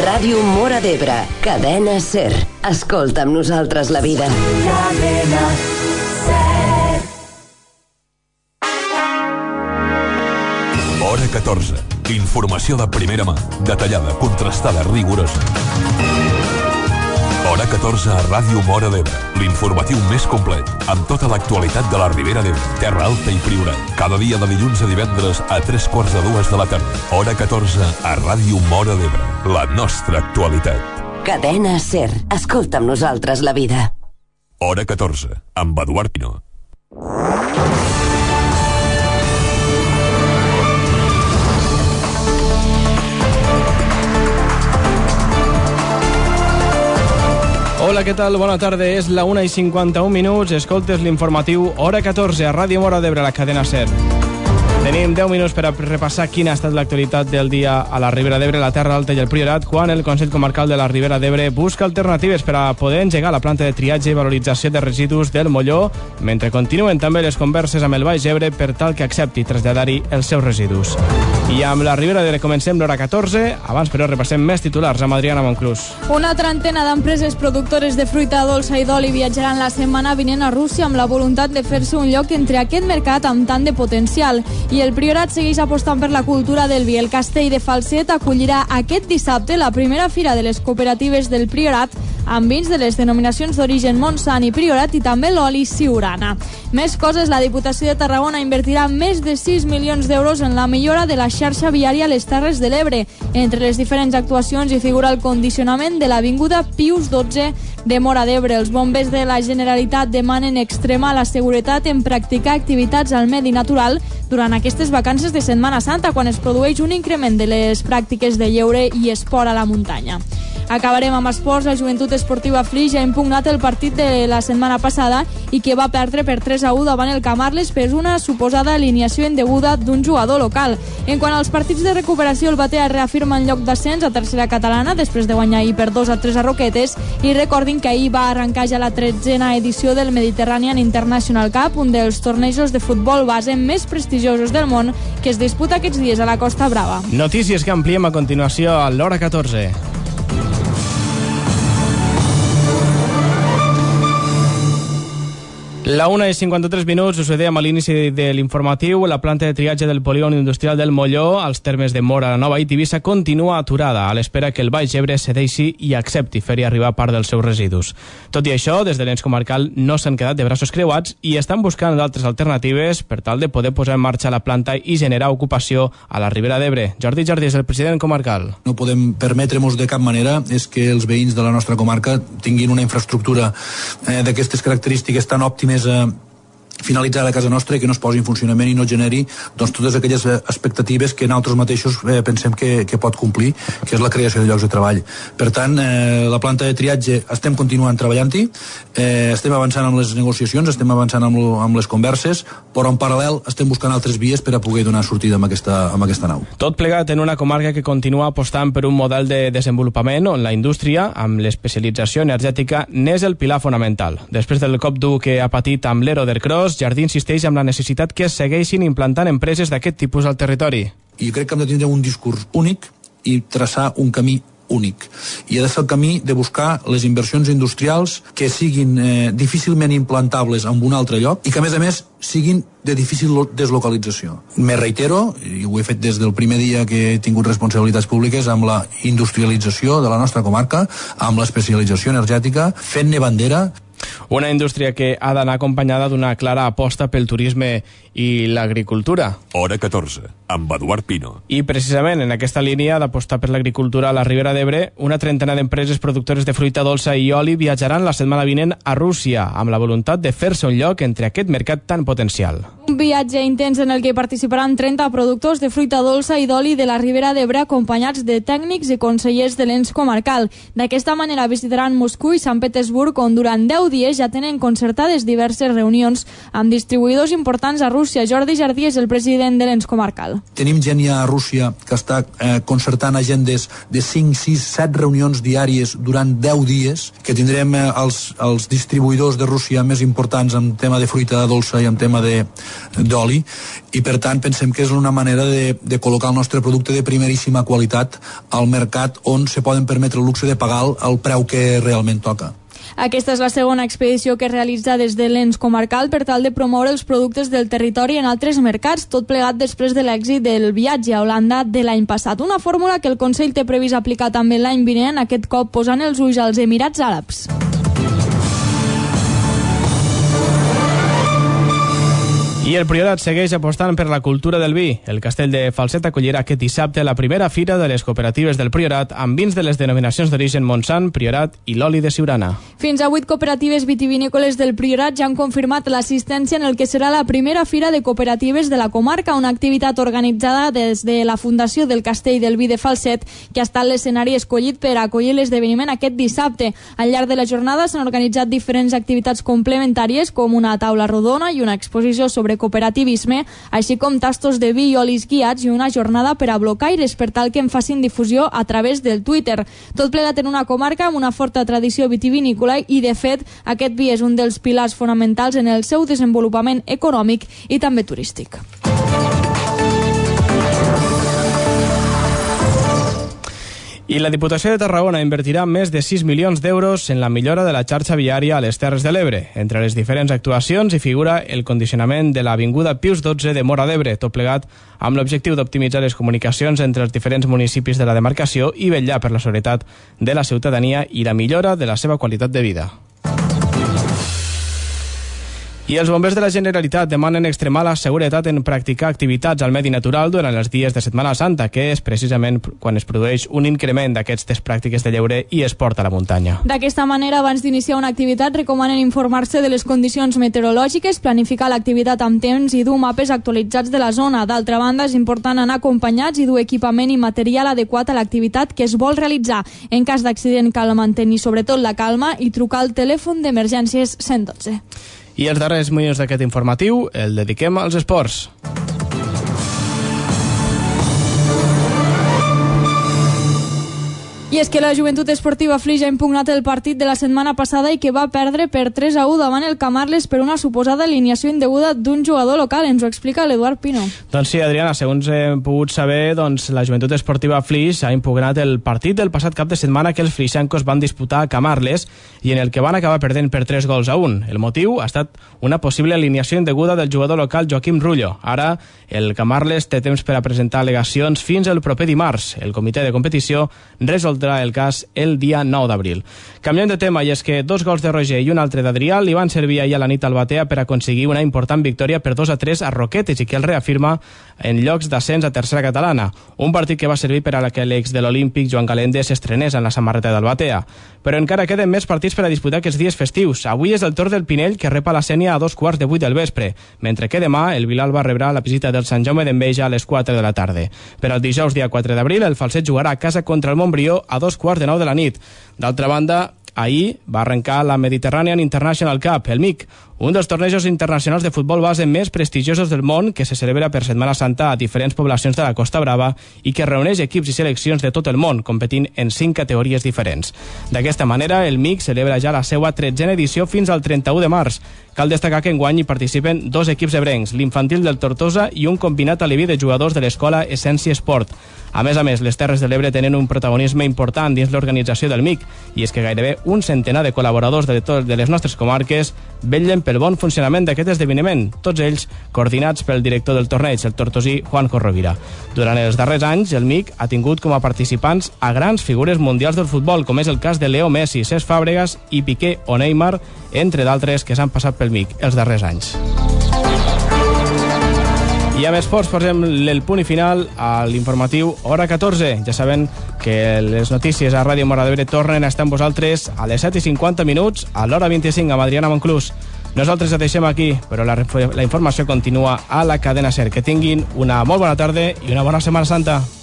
Ràdio Móra d'Ebre, Cadena SER. Escolta amb nosaltres la vida. Cadena SER. Hora 14. Informació de primera mà, detallada, contrastada, rigorosa. Hora 14 a Ràdio Móra d'Ebre, l'informatiu més complet, amb tota l'actualitat de la Ribera d'Ebre, Terra Alta i Priorat. Cada dia de dilluns a divendres a 3:45 de la tarda. Hora 14 a Ràdio Móra d'Ebre, la nostra actualitat. Cadena SER. Escolta amb nosaltres la vida. Hora 14, amb Eduard Pino. Hola, què tal? Bona tarda. És la 1:51. Escoltes l'informatiu Hora 14 a Ràdio Móra d'Ebre, la cadena SER. Tenim 10 minuts per a repassar quina ha estat l'actualitat del dia a la Ribera d'Ebre, la Terra Alta i el Priorat, quan el Consell Comarcal de la Ribera d'Ebre busca alternatives per a poder engegar la planta de triatge i valorització de residus del Molló, mentre continuen també les converses amb el Baix Ebre per tal que accepti traslladar-hi els seus residus. I amb la Ribera d'Ebre comencem l'hora 14. Abans, però, repassem més titulars amb Adriana Monclús. Una trentena d'empreses productores de fruita dolça i d'oli viatjaran la setmana vinent a Rússia amb la voluntat de fer-se un lloc entre aquest mercat amb tant de potencial. I el Priorat segueix apostant per la cultura del vi. El Castell de Falset acollirà aquest dissabte la primera fira de les cooperatives del Priorat amb vins de les denominacions d'origen Montsant i Priorat i també l'oli Siurana. Més coses, la Diputació de Tarragona invertirà més de 6 milions d'euros en la millora de la xarxa viària a les Terres de l'Ebre. Entre les diferents actuacions hi figura el condicionament de l'Avinguda Pius XII de Móra d'Ebre. Els bombers de la Generalitat demanen extremar la seguretat en practicar activitats al medi natural durant aquestes vacances de Setmana Santa, quan es produeix un increment de les pràctiques de lleure i esport a la muntanya. Acabarem amb esports. La Joventut Esportiva Flix ha impugnat el partit de la setmana passada i que va perdre per 3-1 davant el Camarles per una suposada alineació indeguda d'un jugador local. En quant als partits de recuperació, el Batea reafirma en lloc d'ascens a tercera catalana després de guanyar ahir per 2-3 a Roquetes, i recordin que ahir va arrencar ja la 13a edició del Mediterranean International Cup, un dels tornejos de futbol base més prestigiosos del món que es disputa aquests dies a la Costa Brava. Notícies que ampliem a continuació a l'hora 14. La 1:53, us ho dèiem a l'inici de l'informatiu. La planta de triatge del polígon industrial del Molló, als termes de Móra, la Nova i Tivissa, continua aturada a l'espera que el Baix Ebre cedeixi i accepti fer-hi arribar part dels seus residus. Tot i això, des de l'ens comarcal no s'han quedat de braços creuats i estan buscant d'altres alternatives per tal de poder posar en marxa la planta i generar ocupació a la Ribera d'Ebre. Jordi Jardí és el president comarcal. No podem permetre-nos de cap manera és que els veïns de la nostra comarca tinguin una infraestructura d'aquestes característiques tan òptimes finalitzada a casa nostra i que no es posi en funcionament i no generi totes aquelles expectatives que nosaltres mateixos pensem que pot complir, que és la creació de llocs de treball. Per tant, la planta de triatge estem continuant treballant-hi, estem avançant amb les negociacions, estem avançant amb les converses, però en paral·lel estem buscant altres vies per a poder donar sortida amb aquesta nau. Tot plegat en una comarca que continua apostant per un model de desenvolupament on la indústria, amb l'especialització energètica, n'és el pilar fonamental. Després del cop dur que ha patit amb l'Ero d'Ercros, Jardí insisteix en la necessitat que es segueixin implantant empreses d'aquest tipus al territori. I jo crec que hem de tindre un discurs únic i traçar un camí únic. I ha de ser el camí de buscar les inversions industrials que siguin difícilment implantables en un altre lloc i que, a més, siguin de difícil deslocalització. Me reitero, i ho he fet des del primer dia que he tingut responsabilitats públiques, amb la industrialització de la nostra comarca, amb l'especialització energètica, fent-ne bandera. Una indústria que ha d'anar acompanyada d'una clara aposta pel turisme i l'agricultura. Hora 14, amb Eduard Pino. I precisament en aquesta línia d'apostar per l'agricultura a la Ribera d'Ebre, una trentena d'empreses productores de fruita dolça i oli viatjaran la setmana vinent a Rússia, amb la voluntat de fer-se un lloc entre aquest mercat tan potencial. Un viatge intens en el que participaran 30 productors de fruita dolça i d'oli de la Ribera d'Ebre acompanyats de tècnics i consellers de l'ens comarcal. D'aquesta manera visitaran Moscou i Sant Petersburg, on durant 10 dies ja tenen concertades diverses reunions amb distribuïdors importants a Rússia. Jordi Jardí és el president de l'ens comarcal. Tenim gent ja a Rússia que està concertant agendes de 5, 6, 7 reunions diàries durant 10 dies, que tindrem els distribuïdors de Rússia més importants en tema de fruita dolça i en tema d'oli, i per tant pensem que és una manera de col·locar el nostre producte de primeríssima qualitat al mercat on se poden permetre el luxe de pagar el preu que realment toca. Aquesta és la segona expedició que es realitza des de l'ens comarcal per tal de promoure els productes del territori en altres mercats, tot plegat després de l'èxit del viatge a Holanda de l'any passat. Una fórmula que el Consell té previst aplicar també l'any vinent, aquest cop posant els ulls als Emirats Àrabs. I el Priorat segueix apostant per la cultura del vi. El Castell de Falset acollirà aquest dissabte la primera fira de les cooperatives del Priorat amb vins de les denominacions d'origen Montsant, Priorat i l'oli de Siurana. Fins a 8 cooperatives vitivinícoles del Priorat ja han confirmat l'assistència en el que serà la primera fira de cooperatives de la comarca, una activitat organitzada des de la Fundació del Castell del Vi de Falset, que ha estat l'escenari escollit per acollir l'esdeveniment aquest dissabte. Al llarg de la jornada s'han organitzat diferents activitats complementàries com una taula rodona i una exposició sobre cooperativisme, així com tastos de vi i olis guiats i una jornada per a blocaires per tal que en facin difusió a través del Twitter. Tot plegat en una comarca amb una forta tradició vitivinícola i, de fet, aquest vi és un dels pilars fonamentals en el seu desenvolupament econòmic i també turístic. I la Diputació de Tarragona invertirà més de 6 milions d'euros en la millora de la xarxa viària a les Terres de l'Ebre. Entre les diferents actuacions hi figura el condicionament de l'Avinguda Pius XII de Móra d'Ebre, tot plegat amb l'objectiu d'optimitzar les comunicacions entre els diferents municipis de la demarcació i vetllar per la seguretat de la ciutadania i la millora de la seva qualitat de vida. I els bombers de la Generalitat demanen extremar la seguretat en practicar activitats al medi natural durant els dies de Setmana Santa, que és precisament quan es produeix un increment d'aquestes pràctiques de lleure i esport a la muntanya. D'aquesta manera, abans d'iniciar una activitat, recomanen informar-se de les condicions meteorològiques, planificar l'activitat amb temps i dur mapes actualitzats de la zona. D'altra banda, és important anar acompanyats i dur equipament i material adequat a l'activitat que es vol realitzar. En cas d'accident cal mantenir sobretot la calma i trucar al telèfon d'emergències 112. I els darrers minuts d'aquest informatiu el dediquem als esports. I és que la Joventut Esportiva Flix ha impugnat el partit de la setmana passada i que va perdre per 3-1 davant el Camarles per una suposada alineació indeguda d'un jugador local. Ens ho explica l'Eduard Pino. Doncs sí, Adriana, segons hem pogut saber, la Joventut Esportiva Flix ha impugnat el partit del passat cap de setmana que els flixancos van disputar a Camarles i en el que van acabar perdent per 3-1. El motiu ha estat una possible alineació indeguda del jugador local Joaquim Rullo. Ara, el Camarles té temps per a presentar al·legacions fins al proper dimarts. El comitè de competició resoldrà el cas el dia 9 d'abril. Canviant de tema, i és que 2 gols de Roger i un altre d'Adrià li van servir ahir a la nit al Batea per aconseguir una important victòria per 2-3 a Roquetes i que el reafirma en llocs d'ascens a tercera catalana. Un partit que va servir per a que l'ex de l'Olímpic, Joan Galende, s'estrenés en la samarreta del Batea. Però encara queden més partits per a disputar aquests dies festius. Avui és el torn del Pinell, que rep a la Sénia a 2:15 del vespre, mentre que demà el Vilalba rebrà la visita del Sant Jaume d'Enveja a les 4 de la tarda. Per al dijous, dia 4 d'abril, el Falset jugarà a casa contra el Montbrió a 2:15 de la nit. D'altra banda, ahir va arrencar la Mediterranean International Cup, el MIC, un dels tornejos internacionals de futbol base més prestigiosos del món que se celebra per Setmana Santa a diferents poblacions de la Costa Brava i que reuneix equips i seleccions de tot el món, competint en 5 categories diferents. D'aquesta manera, el MIC celebra ja la seva 13a edició fins al 31 de març. Cal destacar que enguany hi participen 2 equips ebrencs, l'infantil del Tortosa i un combinat alibi de jugadors de l'escola Essència Esport. A més, les Terres de l'Ebre tenen un protagonisme important dins l'organització del MIC, i és que gairebé un centenar de col·laboradors de les nostres comarques vetllen pel bon funcionament d'aquest esdeveniment, tots ells coordinats pel director del torneig, el tortosí Juanjo Rovira. Durant els darrers anys, el MIC ha tingut com a participants a grans figures mundials del futbol, com és el cas de Leo Messi, Cesc Fàbregas i Piqué o Neymar, entre d'altres que s'han passat pel MIC els darrers anys. I amb esports posem el punt i final a l'informatiu Hora 14. Ja saben que les notícies a Ràdio Móra d'Ebre tornen a estar amb vosaltres a les 7:50 a l'hora 25 amb Adriana Monclús. Nosaltres ho deixem aquí, però la informació continua a la cadena SER. Que tinguin una molt bona tarda i una bona Setmana Santa.